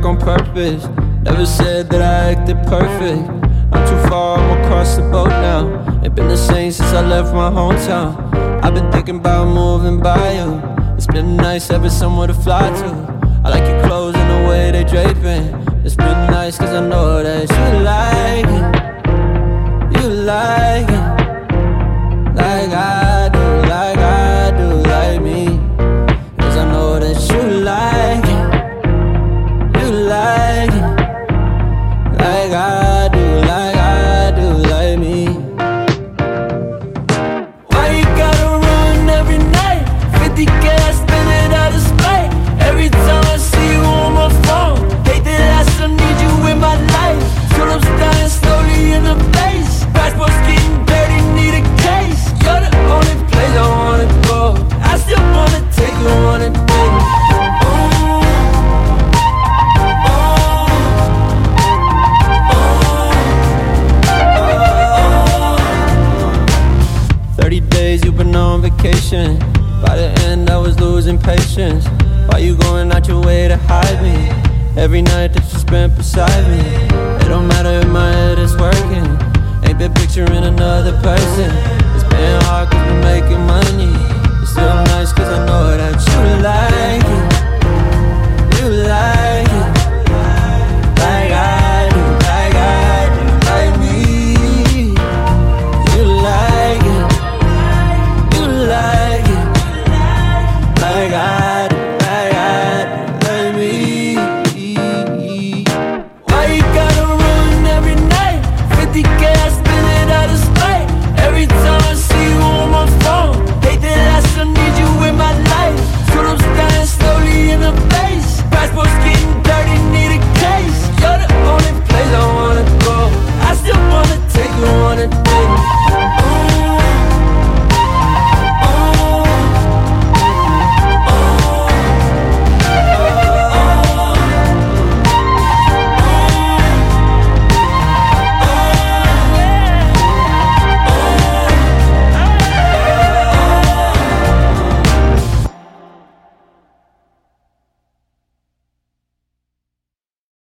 on purpose. Never said that I acted perfect. I'm too far, I'm across the boat now. Ain't been the same since I left my hometown. I've been thinking about moving by you. It's been nice having somewhere to fly to. I like your clothes and the way they draping. It's been nice cause I know that you like it. You like it. Like I do, like I do, like me. Cause I know that you like it. You like it. Like I do, like I do, like me. Why you gotta run every night? 50 gas, spend it out of spite. Every time I see you on my phone, hate that I still need you in my life. Tulips dying slowly in the face. Passport's getting dirty, need a case. You're the only place I wanna go. I still wanna take you on a date. 30 days you've been on vacation. By the end I was losing patience. Why you going out your way to hide me? Every night the